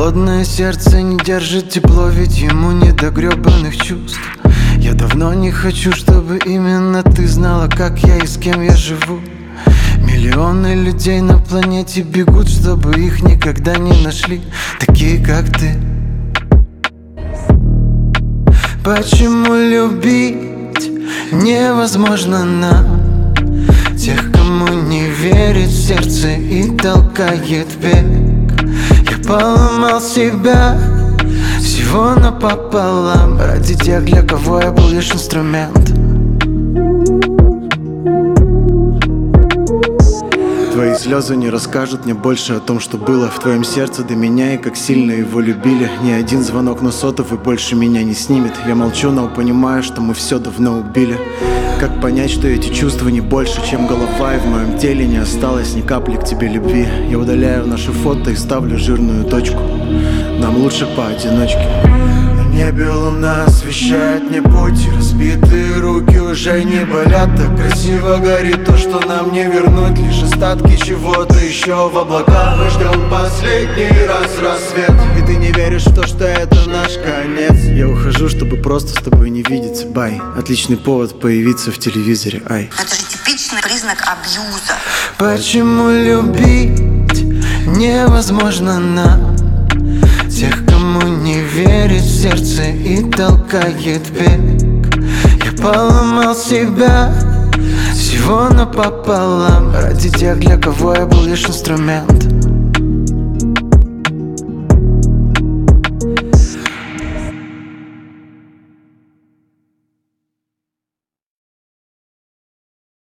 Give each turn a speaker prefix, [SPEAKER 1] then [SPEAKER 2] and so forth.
[SPEAKER 1] Холодное сердце не держит тепло, ведь ему не до гребаных чувств. Я давно не хочу, чтобы именно ты знала, как я и с кем я живу. Миллионы людей на планете бегут, чтобы их никогда не нашли такие, как ты. Почему любить невозможно нам? Тех, кому не верит в сердце и толкает бег. Я поломал себя всего напополам ради тех, для кого я был лишь инструмент. Твои слезы не расскажут мне больше о том, что было в твоем сердце до меня и как сильно его любили. Ни один звонок на сотовый больше меня не снимет. Я молчу, но понимаю, что мы все давно убили. Как понять, что эти чувства не больше, чем голова, и в моем теле не осталось ни капли к тебе любви? Я удаляю наши фото и ставлю жирную точку. Нам лучше поодиночке. На небе луна освещает мне путь, разбитые руки уже не болят. Так красиво горит то, что нам не вернуть, лишь остатки чего-то еще в облаках. Мы ждем последний раз рассвет, и ты не веришь в то, что это наш конец. Я ухожу, чтобы просто с тобой не видеться, бай. Отличный повод появиться в телевизоре, ай.
[SPEAKER 2] Это же типичный признак абьюза.
[SPEAKER 1] Почему любить невозможно нам? Тех, кому не верит в сердце и толкает бег. Я поломал себя всего напополам ради тех, для кого я был лишь инструмент.